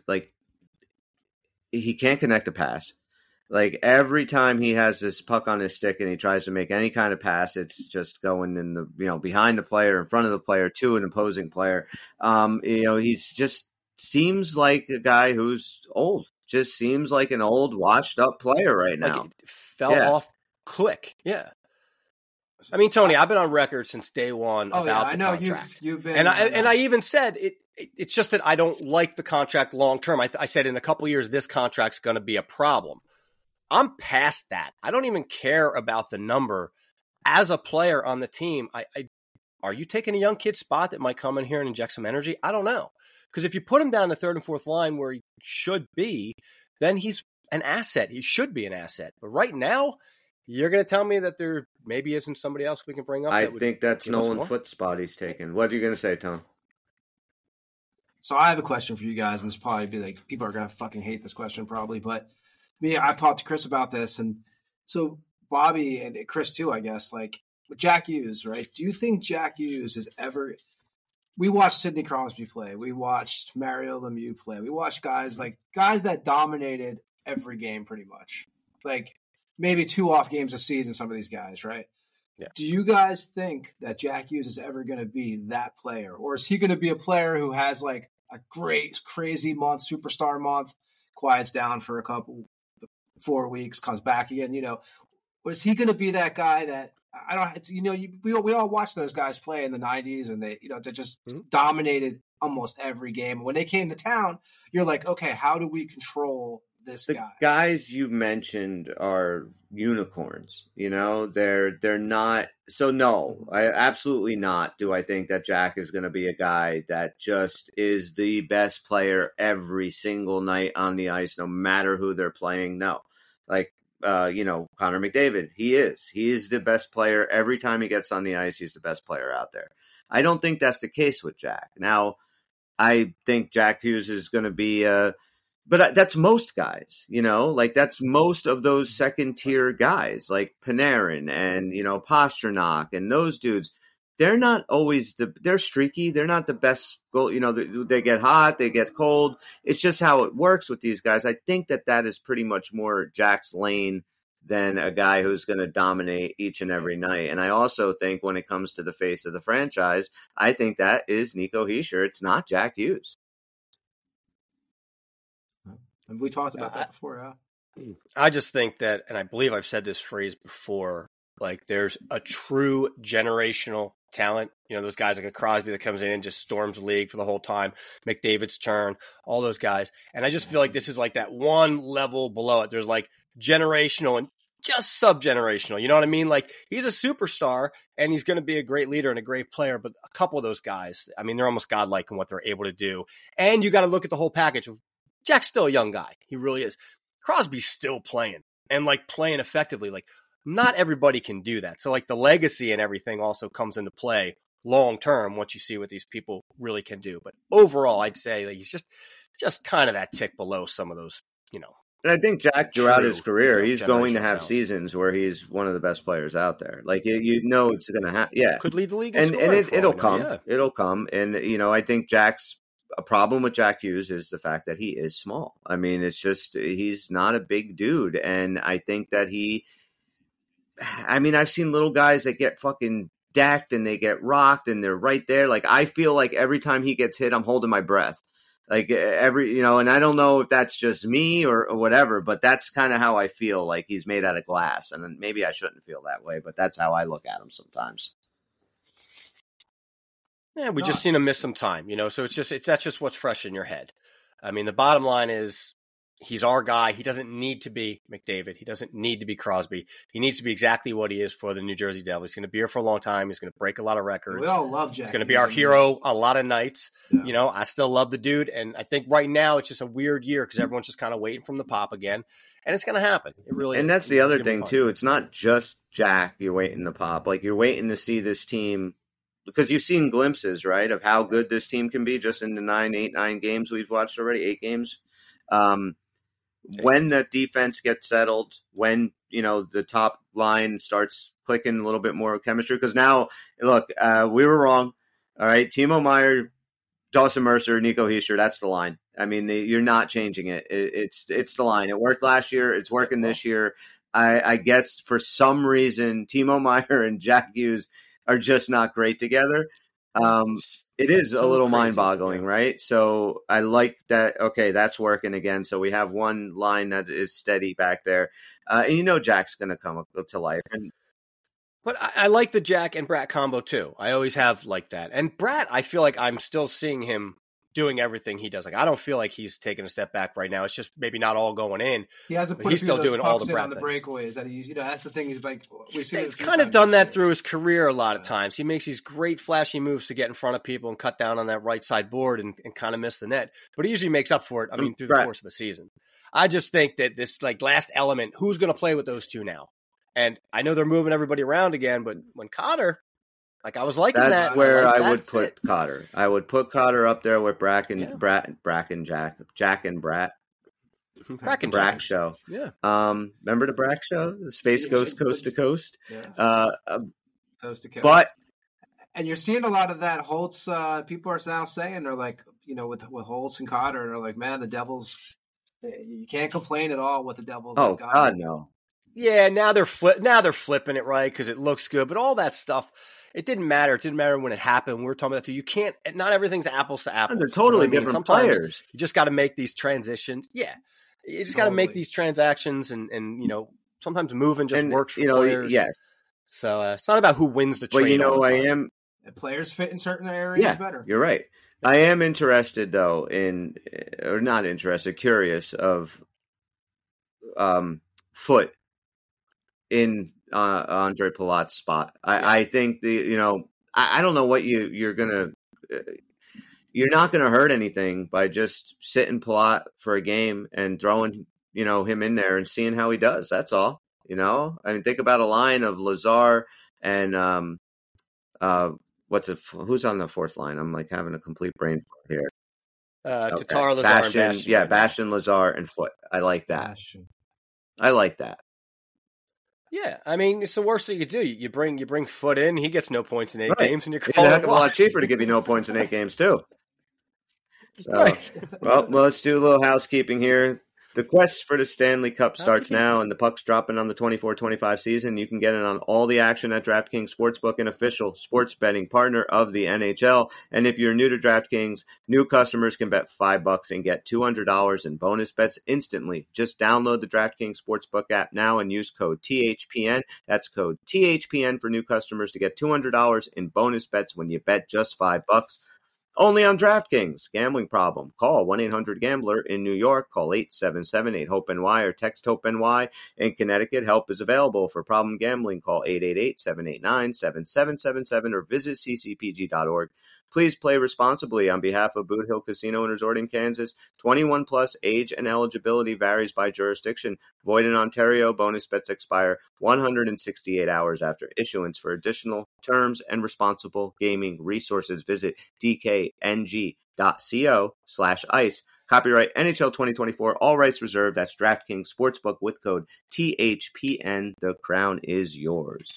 he can't connect a pass. Every time he has this puck on his stick and he tries to make any kind of pass, it's just going in the behind the player, in front of the player, to an opposing player. He's just seems like a guy who's old. Just seems like an old, washed up player right now. It fell off quick. Yeah. I mean, Tony, I've been on record since day one about the contract. You've been, and I even said it's just that I don't like the contract long term. I said in a couple years this contract's going to be a problem. I'm past that. I don't even care about the number. As a player on the team, are you taking a young kid's spot that might come in here and inject some energy? I don't know. Because if you put him down the third and fourth line where he should be, then he's an asset. He should be an asset. But right now, you're going to tell me that there maybe isn't somebody else we can bring up? I think that's Nolan Foote's spot he's taken. What are you going to say, Tom? So I have a question for you guys, and it's probably be like, people are going to fucking hate this question probably, but I've talked to Chris about this, and so Bobby and Chris too, I guess, like with Jack Hughes, right? Do you think Jack Hughes has ever – we watched Sidney Crosby play. We watched Mario Lemieux play. We watched guys that dominated every game pretty much. Like maybe 2 off games a season, some of these guys, right? Yeah. Do you guys think that Jack Hughes is ever going to be that player? Or is he going to be a player who has like a great, crazy month, superstar month, quiets down for 4 weeks, comes back again, or is he going to be that guy that we all watched those guys play in the 90s and they just dominated almost every game. When they came to town, you're like, okay, how do we control this guy? The guys you mentioned are unicorns, they're not. So no, I absolutely not. Do I think that Jack is going to be a guy that just is the best player every single night on the ice, no matter who they're playing? No. Like, Connor McDavid, he is the best player every time he gets on the ice. He's the best player out there. I don't think that's the case with Jack. Now, I think Jack Hughes is going to be, but that's most guys, like that's most of those second tier guys like Panarin and, Pastrnak and those dudes. They're not always they're streaky. They're not the best goal. They get hot, they get cold. It's just how it works with these guys. I think that is pretty much more Jack's lane than a guy who's going to dominate each and every night. And I also think when it comes to the face of the franchise, I think that is Nico Hischier. It's not Jack Hughes. And we talked about that before. I just think that, and I believe I've said this phrase before, like there's a true generational talent. Those guys like a Crosby that comes in and just storms the league for the whole time. McDavid's turn, all those guys. And I just feel like this is like that one level below it. There's like generational and just sub-generational. You know what I mean? Like he's a superstar and he's going to be a great leader and a great player. But a couple of those guys, I mean, they're almost godlike in what they're able to do. And you got to look at the whole package. Jack's still a young guy. He really is. Crosby's still playing and like playing effectively. Like not everybody can do that. So like the legacy and everything also comes into play long term once you see what these people really can do. But overall, I'd say like he's just kind of that tick below some of those, And I think Jack throughout his career, he's going to have seasons where he's one of the best players out there. Like it's going to happen. Yeah, could lead the league, and it'll come. Yeah. It'll come. And I think a problem with Jack Hughes is the fact that he is small. I mean, it's just he's not a big dude, and I think that I've seen little guys that get fucking decked and they get rocked and they're right there. Like I feel like every time he gets hit, I'm holding my breath. Like and I don't know if that's just me or whatever, but that's kind of how I feel. Like he's made out of glass, and maybe I shouldn't feel that way, but that's how I look at him sometimes. Yeah, we just seen him miss some time, so that's just what's fresh in your head. I mean, the bottom line is he's our guy. He doesn't need to be McDavid. He doesn't need to be Crosby. He needs to be exactly what he is for the New Jersey Devils. He's going to be here for a long time. He's going to break a lot of records. We all love Jack. He's going to be our hero a lot of nights. Yeah. I still love the dude. And I think right now it's just a weird year because everyone's just kind of waiting from the pop again. And it's going to happen. It really is. And that's the other thing, too. It's not just Jack you're waiting to pop. Like you're waiting to see this team because you've seen glimpses, right, of how good this team can be just in the 9 games we've watched already, 8 games. When the defense gets settled, when, the top line starts clicking a little bit more chemistry. Because now, look, we were wrong. All right, Timo Meier, Dawson Mercer, Nico Hischier, that's the line. I mean, you're not changing it. It's the line. It worked last year. It's working this year. I guess for some reason, Timo Meier and Jack Hughes are just not great together. It is a little mind-boggling, right? So I like that. Okay, that's working again. So we have one line that is steady back there. And Jack's going to come to life. And But I like the Jack and Brat combo too. I always have liked that. And Brat, I feel like I'm still seeing him doing everything he does. Like, I don't feel like he's taking a step back right now. It's just maybe not all going in. He hasn't put he's still doing all the Brat on the breakaways. That he's, that's the thing. He's like, he's kind of done that through his career a lot of times. He makes these great flashy moves to get in front of people and cut down on that right side board and kind of miss the net. But he usually makes up for it. I mean, through the course of the season. I just think that this like last element, who's going to play with those two now? And I know they're moving everybody around again, but when Cotter, like I was liking that. That's where I would put Cotter. I would put Cotter up there with Jack and Brat. Brack and show. Yeah. Remember the Brack show? The Space Ghost Coast to Coast. Yeah. Coast to Coast. But and you're seeing a lot of that. Holtz. People are now saying they're like, with Holtz and Cotter, they're like, man, the Devils. You can't complain at all with the Devils. Oh God, no. Yeah, now they're flipping it right because it looks good, but all that stuff. It didn't matter. It didn't matter when it happened. We were talking about that too. You can't. Not everything's apples to apples. And they're totally different Sometimes players. You just got to make these transitions. Yeah, you just got to make these transactions, and sometimes moving just works for players. Yes. So it's not about who wins the trade. Well, I am. Players fit in certain areas better. You're right. I am interested though curious of Foote in Andre Palat's spot. I think I don't know what you're not gonna hurt anything by just sitting Palat for a game and throwing him in there and seeing how he does. That's all. I mean, think about a line of Lazar and who's on the fourth line? I'm like having a complete brain fart here. Tatar, Lazar, and Bastian. Yeah, Bastian, Lazar, and Foote. I like that. Bastian. I like that. Yeah, I mean, it's the worst thing you could do. You bring Foote in, he gets no points in 8 games, and you're calling it a lot cheaper to give you no points in 8 games too. So, well, let's do a little housekeeping here. The quest for the Stanley Cup starts now, and the puck's dropping on the 24-25 season. You can get in on all the action at DraftKings Sportsbook, an official sports betting partner of the NHL. And if you're new to DraftKings, new customers can bet $5 and get $200 in bonus bets instantly. Just download the DraftKings Sportsbook app now and use code THPN. That's code THPN for new customers to get $200 in bonus bets when you bet just $5. Only on DraftKings. Gambling problem? Call 1-800-GAMBLER. In New York, call 877-8-HOPE-NY or text HOPE-NY. In Connecticut, help is available. For problem gambling, call 888-789-7777 or visit ccpg.org. Please play responsibly on behalf of Boot Hill Casino and Resort in Kansas. 21 plus, age and eligibility varies by jurisdiction. Void in Ontario. Bonus bets expire 168 hours after issuance. For additional terms and responsible gaming resources, visit dkng.co/ice. Copyright NHL 2024. All rights reserved. That's DraftKings Sportsbook with code THPN. The crown is yours.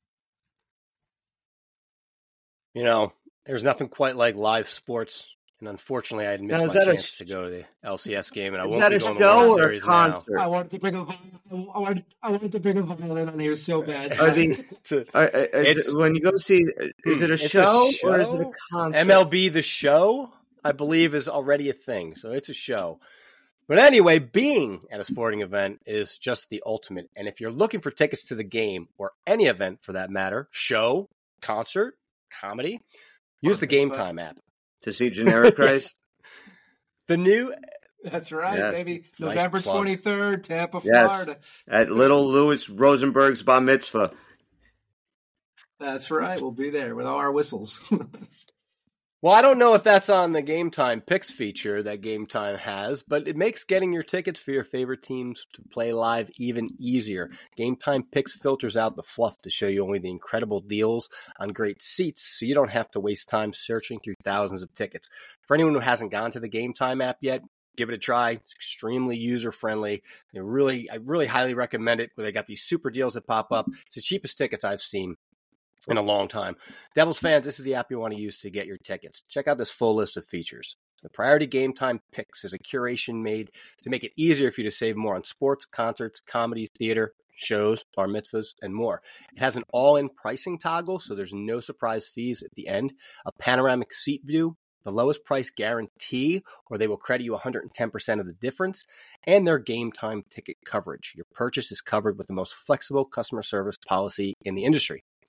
There's nothing quite like live sports, and unfortunately, I had missed my chance to go to the LCS game, and I won't be going to the World Series now. I wanted to bring a violin on here so bad. When you go see, is it a show or is it a concert? MLB The Show, I believe, is already a thing, so it's a show. But anyway, being at a sporting event is just the ultimate, and if you're looking for tickets to the game, or any event for that matter, show, concert, comedy, use the Game Time app. To see generic price? The new... That's right, baby. November 23rd, Tampa, Florida. At little Louis Rosenberg's bar mitzvah. That's right. We'll be there with all our whistles. Well, I don't know if that's on the Game Time Picks feature that Game Time has, but it makes getting your tickets for your favorite teams to play live even easier. Game Time Picks filters out the fluff to show you only the incredible deals on great seats, so you don't have to waste time searching through thousands of tickets. For anyone who hasn't gone to the Game Time app yet, give it a try. It's extremely user-friendly. I really highly recommend it, where they got these super deals that pop up. It's the cheapest tickets I've seen in a long time. Devils fans, this is the app you want to use to get your tickets. Check out this full list of features. The Priority Game Time Picks is a curation made to make it easier for you to save more on sports, concerts, comedy, theater, shows, bar mitzvahs, and more. It has an all-in pricing toggle, so there's no surprise fees at the end. A panoramic seat view, the lowest price guarantee, or they will credit you 110% of the difference, and their Game Time ticket coverage. Your purchase is covered with the most flexible customer service policy in the industry.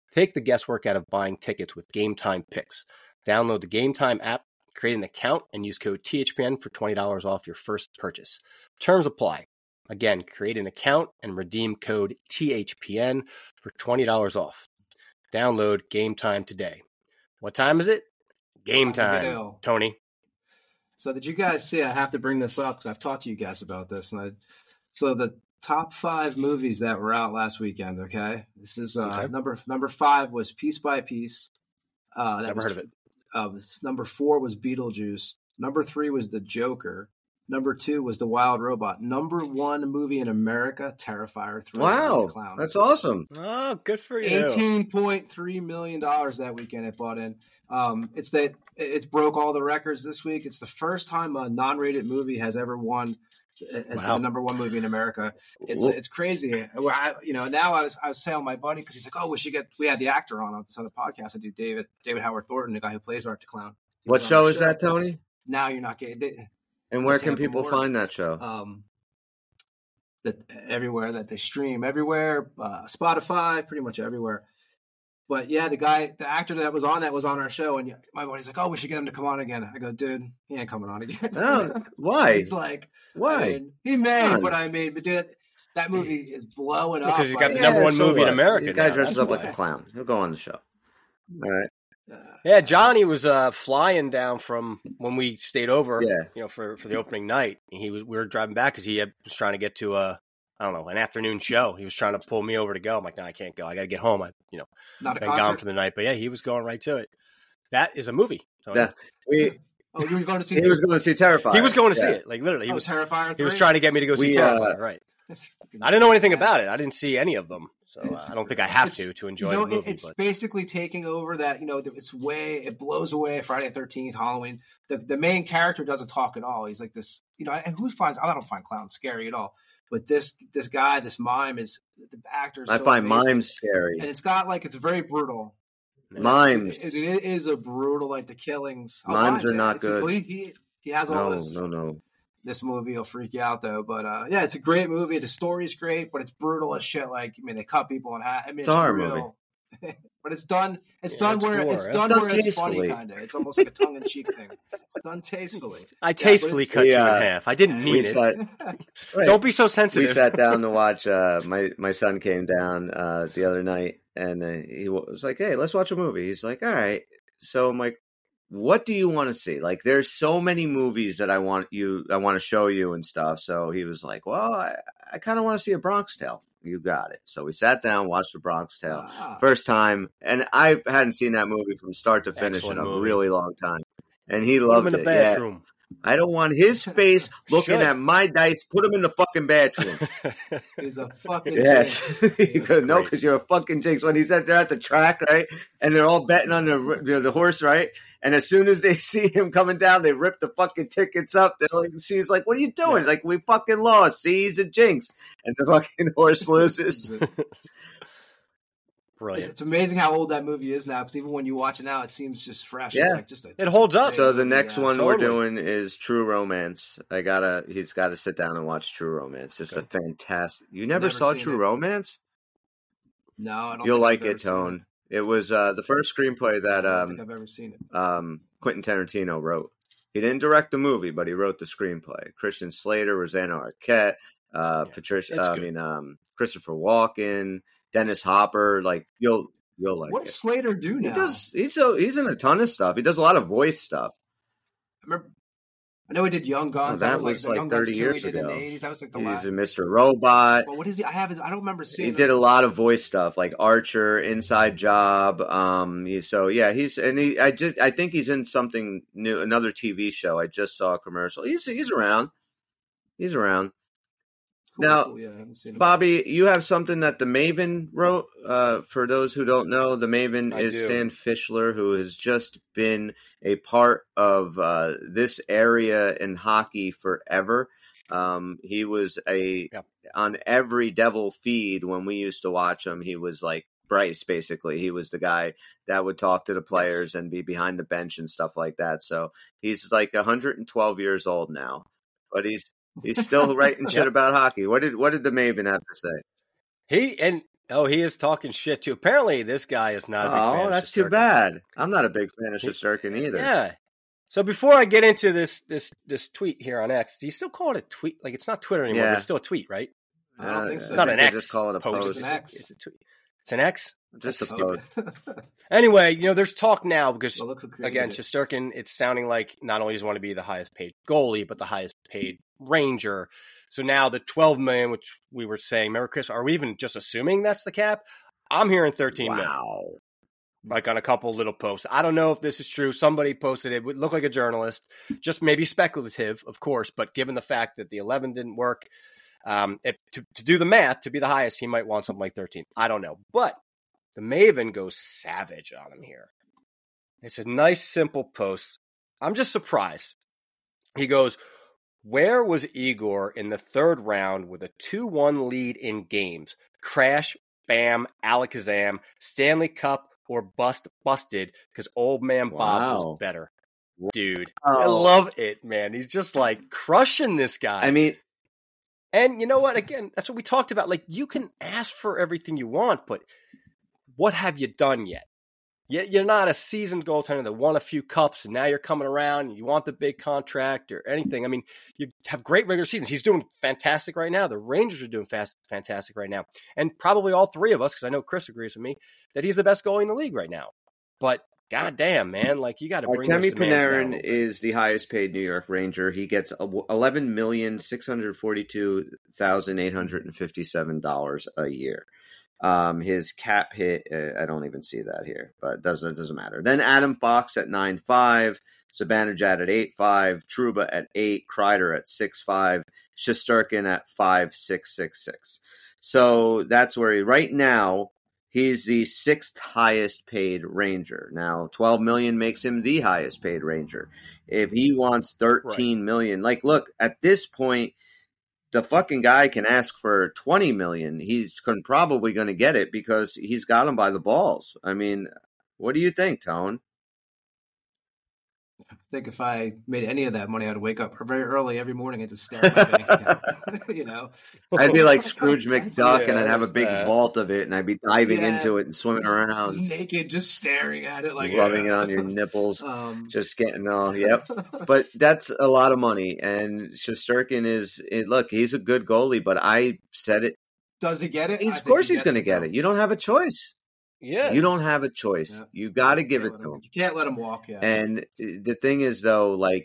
Take the guesswork out of buying tickets with Game Time Picks. Download the Game Time app, create an account, and use code THPN for $20 off your first purchase. Terms apply. Again, create an account and redeem code THPN for $20 off. Download Game Time today. What time is it? Game time, Tony. So did you guys see, I have to bring this up because I've talked to you guys about this. So the top 5 movies that were out last weekend, okay? This is number 5 was Piece by Piece. Never heard of it. Number 4 was Beetlejuice. Number 3 was The Joker. Number 2 was The Wild Robot. Number 1 movie in America, Terrifier 3. Wow, that's awesome. Oh, good for you. $18.3 million that weekend it bought in. It broke all the records this week. It's the first time a non-rated movie has ever won as the number 1 movie in America. It's crazy. Now I was telling my buddy because he's like, oh, we had the actor on this other podcast. I do David Howard Thornton, the guy who plays Art the Clown. What show is that, Tony? Now You're Not Getting. And where can people find that show? Everywhere that they stream, everywhere, Spotify, pretty much everywhere. But yeah, the actor that was on our show, and my buddy's like, "Oh, we should get him to come on again." I go, "Dude, he ain't coming on again." Oh, why? He's like, "Why?" He may, but dude, that movie is blowing up. Because he's got the number 1 movie in America. The guy dresses up like a clown. He'll go on the show. All right. Yeah, Johnny was flying down from when we stayed over, for the opening night. We were driving back because he was trying to get to an afternoon show. He was trying to pull me over to go. I'm like, no, I can't go. I got to get home. Not a been concert? Gone for the night. But yeah, he was going right to it. That is a movie. Tony. Yeah, you were going to see? He was going to see Terrifier. He was going to see it. Like literally, he was Terrifier 3? He was trying to get me to go see Terrifier. Right. I didn't know anything about it. I didn't see any of them, so I don't think I have to enjoy the movie. It's basically taking over that. It blows away Friday the 13th, Halloween. The main character doesn't talk at all. He's like this, and I don't find clowns scary at all. But this guy, this mime is the actor. I find mimes scary, and it's very brutal. Mimes. It is a brutal, like the killings. Mimes are not good. He has all this. No. This movie will freak you out though, but it's a great movie. The story's great, but it's brutal as shit. Like, they cut people in half. It's a horror movie. But it's done where it's funny, kind of. It's almost like a tongue in cheek thing. It's done tastefully. I tastefully cut you in half. I didn't mean it. Don't be so sensitive. We sat down to watch. My son came down the other night, and he was like, "Hey, let's watch a movie." He's like, "All right." So I'm like, what do you want to see? Like, there's so many movies that I want to show you and stuff. So he was like, well, I kind of want to see A Bronx Tale. You got it. So we sat down, watched A Bronx Tale. First time. And I hadn't seen that movie from start to finish in a really long time. And he loved it. Put him in the bathroom. I don't want his face looking at my dice. Put him in the fucking bathroom. He's a fucking jinx. No, because you're a fucking jinx. When he's at the track, right, and they're all betting on the horse, right, and as soon as they see him coming down, they rip the fucking tickets up. They're like, he's like, "What are you doing?" Yeah. He's like, "We fucking lost. See, he's a jinx," and the fucking horse loses. Brilliant. It's amazing how old that movie is now, because even when you watch it now, it seems just fresh. Yeah. It's like it holds up. So the next one we're doing is True Romance. He's got to sit down and watch True Romance. Just a fantastic. You never saw True Romance? No, I don't. You'll like it, Tone. It was the first screenplay that I don't think I've ever seen it. Quentin Tarantino wrote. He didn't direct the movie, but he wrote the screenplay. Christian Slater, Rosanna Arquette, Christopher Walken, Dennis Hopper. Like, you'll like what it. Does Slater do now? He's in a ton of stuff. He does a lot of voice stuff. I know he did Young Guns. That was like 30 years ago. In the 80s. That was like the last. He's a Mr. Robot. Well, what is he? I don't remember seeing. He did a lot of voice stuff, like Archer, Inside Job. I think he's in something new, another TV show. I just saw a commercial. He's around. He's around. Cool. Yeah, I haven't seen him. Bobby, you have something that the Maven wrote. For those who don't know, the Maven is Stan Fischler, who has just been a part of this area in hockey forever. He was on every Devil feed when we used to watch him. He was like Bryce, basically. He was the guy that would talk to the players and be behind the bench and stuff like that. So he's like 112 years old now, but he's still writing shit about hockey. What did the Maven have to say? Oh, he is talking shit too. Apparently, this guy is not a big fan. Oh, that's too bad. I'm not a big fan of Shesterkin either. Yeah. So before I get into this tweet here on X, do you still call it a tweet? Like, it's not Twitter anymore, but it's still a tweet, right? I don't think so. It's not an X. Just call it a post. It's an X. It's a tweet. It's an X? Just a post. Anyway, there's talk now because, again, it. Shesterkin, it's sounding like not only does he want to be the highest paid goalie, but the highest paid Ranger. So now the $12 million, which we were saying, remember, Chris, are we even just assuming that's the cap? I'm hearing $13 million. Like on a couple little posts. I don't know if this is true. Somebody posted it. Would look like a journalist. Just maybe speculative, of course, but given the fact that the 11 didn't work, to do the math, to be the highest, he might want something like 13. I don't know. But the Maven goes savage on him here. It's a nice, simple post. I'm just surprised. He goes, where was Igor in the third round with a 2-1 lead in games? Crash, bam, Alakazam, Stanley Cup, or busted because old man Bob was better. Dude, I love it, man. He's just like crushing this guy. I mean, and you know what? Again, that's what we talked about. Like, you can ask for everything you want, but what have you done yet? You're not a seasoned goaltender that won a few cups, and now you're coming around and you want the big contract or anything. I mean, you have great regular seasons. He's doing fantastic right now. The Rangers are doing fantastic right now. And probably all three of us, because I know Chris agrees with me, that he's the best goalie in the league right now. But goddamn, man, like, you got to bring Artemi those demands Panarin down. is the highest paid New York Ranger. He gets $11,642,857 a year. His cap hit, I don't even see that here, but it doesn't matter. Then Adam Fox at 9.5, Zibanejad at 8.5, Trouba at 8, Kreider at 6.5, Shesterkin at 5.666. So that's where right now he's the sixth highest paid Ranger. Now, $12 million makes him the highest paid Ranger. If he wants $13 million, like, look, at this point, the fucking guy can ask for $20 million. He's probably going to get it because he's got him by the balls. I mean, what do you think, Tone? I think if I made any of that money, I'd wake up very early every morning and just stare at my bank account. I'd be like Scrooge McDuck, and I'd have a big vault of it, and I'd be diving into it and swimming around, naked, just staring at it, like rubbing it on your nipples, just getting all. Yep, but that's a lot of money, and Shesterkin look, he's a good goalie, but I said it. Does he get it? Of course, he's going to get it. You don't have a choice. Yeah, you don't have a choice. Yeah. You got to give it to him. You can't let him walk. Yeah. And the thing is, though, like,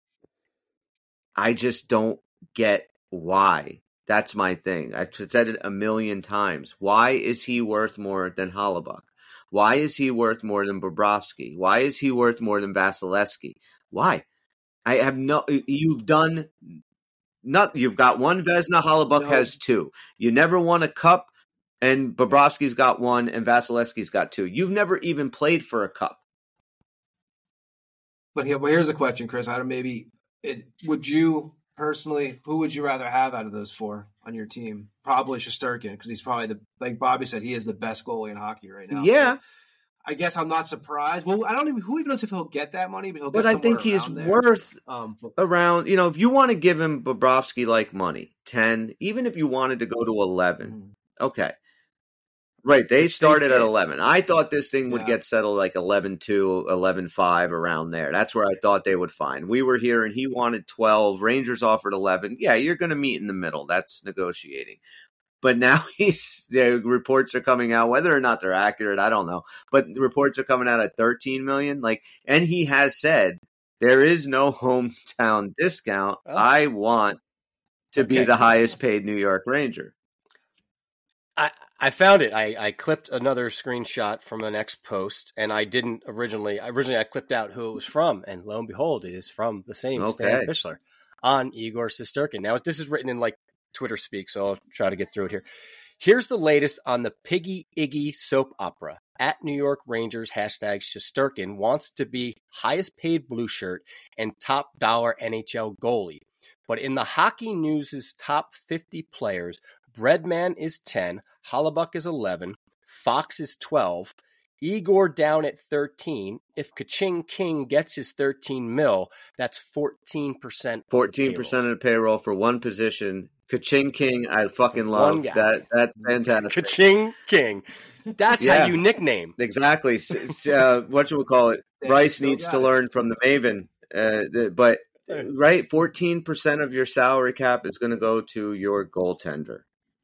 I just don't get why. That's my thing. I've said it a million times. Why is he worth more than Hellebuyck? Why is he worth more than Bobrovsky? Why is he worth more than Vasilevsky? Why? I have no. You've done. You've got one Vezina. Hellebuyck has two. You never won a cup. And Bobrovsky's got one, and Vasilevsky's got two. You've never even played for a cup. But here's a question, Chris. Would you personally, who would you rather have out of those four on your team? Probably Shesterkin, because he's probably like Bobby said, he is the best goalie in hockey right now. Yeah. So I guess I'm not surprised. Well, who even knows if he'll get that money, but he'll get. But I think he's worth around. If you want to give him Bobrovsky like money, 10, even if you wanted to go to 11, okay. Right, they started at 11. I thought this thing would get settled like 11-2, 11-5, around there. That's where I thought they would find. We were here, and he wanted 12. Rangers offered 11. Yeah, you're going to meet in the middle. That's negotiating. But now reports are coming out, whether or not they're accurate, I don't know. But the reports are coming out at $13 million. And he has said there is no hometown discount. I want to be the highest paid New York Ranger. I found it. I clipped another screenshot from the next post, and I didn't originally I clipped out who it was from, and lo and behold, it is from the same Stan Fischler on Igor Shesterkin. Now, this is written in like Twitter speak, so I'll try to get through it here. Here's the latest on the Piggy Iggy soap opera. At New York Rangers, #Shesterkin wants to be highest paid blue shirt and top dollar NHL goalie. But in the Hockey News' top 50 players, Breadman is 10, Hellebuyck is 11, Fox is 12, Igor down at 13. If Kaching King gets his 13 mil, that's 14%. 14% of the payroll for one position Ka-ching King, I fucking love that. That's fantastic. Ka-ching King. That's how you nickname. Exactly. What should we call it? Bryce needs to learn from the Maven. But right, 14% of your salary cap is going to go to your goaltender.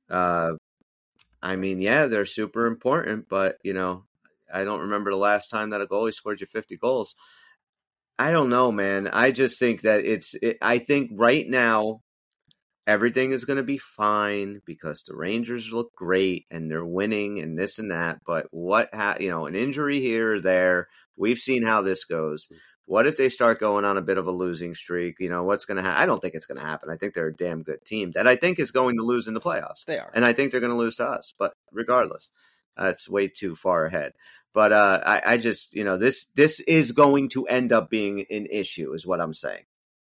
I mean, yeah, they're super important, but I don't remember the last time that a goalie scored you 50 goals. I don't know, man. I just think that I think right now everything is going to be fine because the Rangers look great and they're winning and this and that. But an injury here or there, we've seen how this goes. What if they start going on a bit of a losing streak? What's going to happen? I don't think it's going to happen. I think they're a damn good team that I think is going to lose in the playoffs. They are. And I think they're going to lose to us. But regardless, it's way too far ahead. But I just, this is going to end up being an issue is what I'm saying.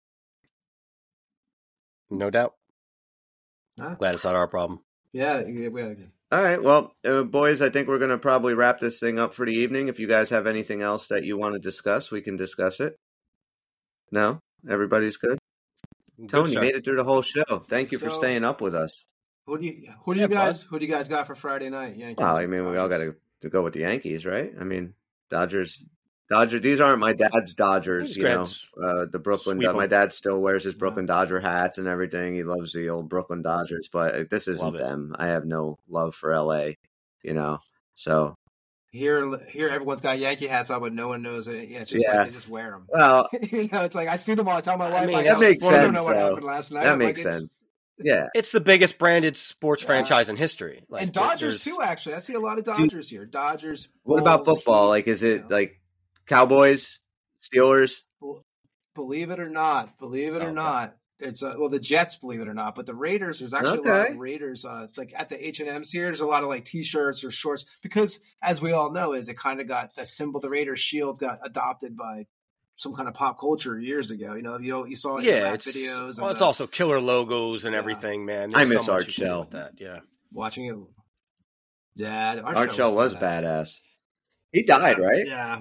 No doubt. Glad it's not our problem. Yeah. All right. Well, boys, I think we're going to probably wrap this thing up for the evening. If you guys have anything else that you want to discuss, we can discuss it. No? Everybody's good? Tony made it through the whole show. Thank you for staying up with us. Who do you guys got for Friday night? Yankees. Well, I mean, we all got to go with the Yankees, right? I mean, Dodgers. These aren't my dad's Dodgers, the Brooklyn. My dad still wears his Brooklyn Dodger hats and everything. He loves the old Brooklyn Dodgers, but this isn't them. I have no love for LA, so. Here, everyone's got Yankee hats on, but no one knows it. Yeah, it's just like they just wear them. Well, it's like I see them all. I tell my wife, that makes sense. I don't know what happened last night. That makes sense. Yeah, it's the biggest branded sports franchise in history. And Dodgers too. Actually, I see a lot of Dodgers here. Dodgers. What about football? Like, is it like Cowboys, Steelers? Believe it or not, it's the Jets. Believe it or not, but the Raiders. There's actually a lot of Raiders. Like at the H&M's here, there's a lot of like T-shirts or shorts because, as we all know, it kind of got the symbol. The Raiders shield got adopted by some kind of pop culture years ago. You saw it in rap videos. Well, it's also killer logos and everything, man. I miss Art Shell. Watching it. Yeah, Art Shell was badass. He died, right? Yeah.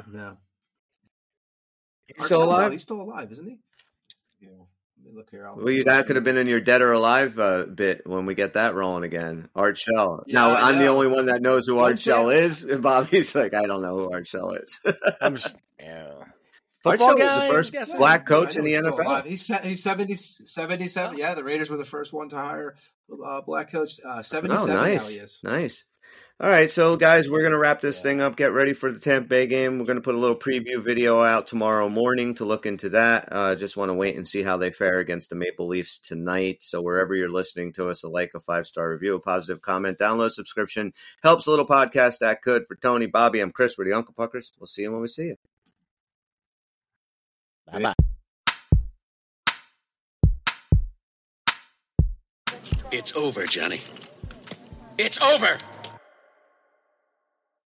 He's still alive? He's still alive, isn't he? Yeah. Let me look here. That could have been in your Dead or Alive bit when we get that rolling again. Art Shell. Yeah, now, I'm the only one that knows who Art Shell is. And Bobby's like, I don't know who Art Shell is. I'm just, Art Shell was the first black coach in the NFL. He's 77. Yeah, the Raiders were the first one to hire black coach. 77 now he is. Nice. All right, so guys, we're going to wrap this thing up. Get ready for the Tampa Bay game. We're going to put a little preview video out tomorrow morning to look into that. Just want to wait and see how they fare against the Maple Leafs tonight. So wherever you're listening to us, a 5-star review, a positive comment, download, subscription, helps a little podcast that could. For Tony, Bobby, I'm Chris. We're the Uncle Puckers. We'll see you when we see you. Bye-bye. It's over, Johnny. It's over!